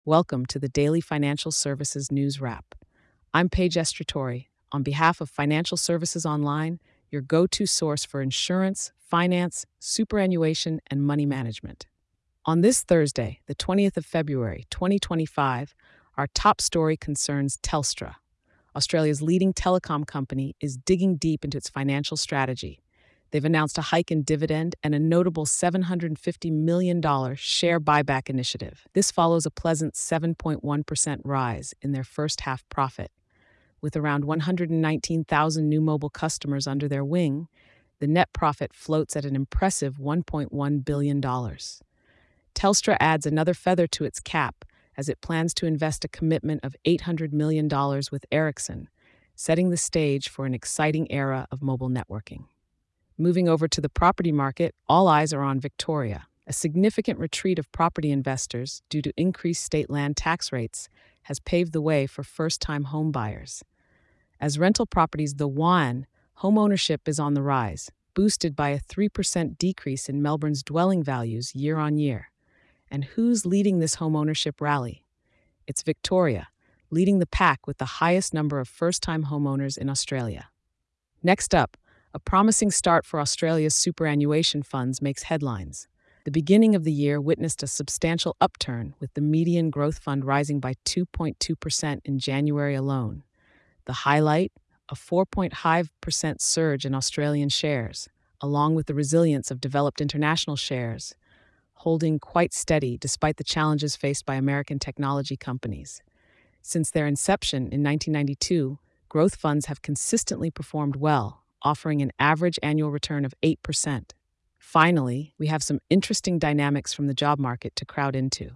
Welcome to the Daily Financial Services News Wrap. I'm Paige Estratori. On behalf of Financial Services Online, your go to source for insurance, finance, superannuation, and money management. On this Thursday, the 20th of February, 2025, our top story concerns Telstra. Australia's leading telecom company is digging deep into its financial strategy. They've announced a hike in dividend and a notable $750 million share buyback initiative. This follows a pleasant 7.1% rise in their first half profit. With around 119,000 new mobile customers under their wing, the net profit floats at an impressive $1.1 billion. Telstra adds another feather to its cap as it plans to invest a commitment of $800 million with Ericsson, setting the stage for an exciting era of mobile networking. Moving over to the property market, all eyes are on Victoria. A significant retreat of property investors due to increased state land tax rates has paved the way for first-time home buyers. As rental properties the one, home ownership is on the rise, boosted by a 3% decrease in Melbourne's dwelling values year on year. And who's leading this home ownership rally? It's Victoria, leading the pack with the highest number of first-time homeowners in Australia. Next up, a promising start for Australia's superannuation funds makes headlines. The beginning of the year witnessed a substantial upturn, with the median growth fund rising by 2.2% in January alone. The highlight? A 4.5% surge in Australian shares, along with the resilience of developed international shares, holding quite steady despite the challenges faced by American technology companies. Since their inception in 1992, growth funds have consistently performed well, offering an average annual return of 8%. Finally, we have some interesting dynamics from the job market to crowd into.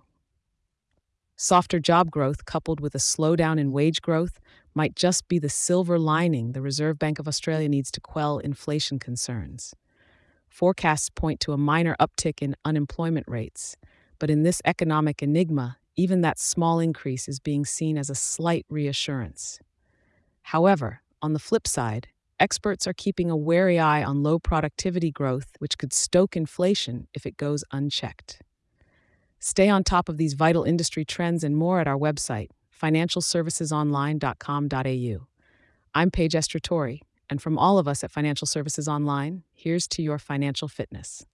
Softer job growth coupled with a slowdown in wage growth might just be the silver lining the Reserve Bank of Australia needs to quell inflation concerns. Forecasts point to a minor uptick in unemployment rates, but in this economic enigma, even that small increase is being seen as a slight reassurance. However, on the flip side, experts are keeping a wary eye on low productivity growth, which could stoke inflation if it goes unchecked. Stay on top of these vital industry trends and more at our website, financialservicesonline.com.au. I'm Paige Estratori, and from all of us at Financial Services Online, here's to your financial fitness.